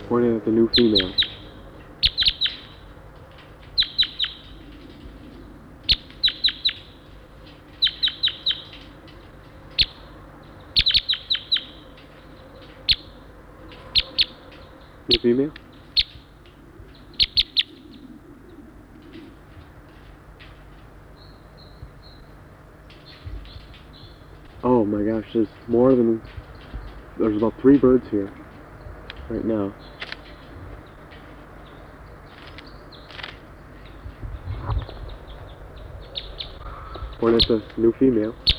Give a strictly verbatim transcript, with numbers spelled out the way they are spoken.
Pointing at the new female. New female? Oh my gosh, there's more than... There's about three birds here. Right now. Pointing at the new female.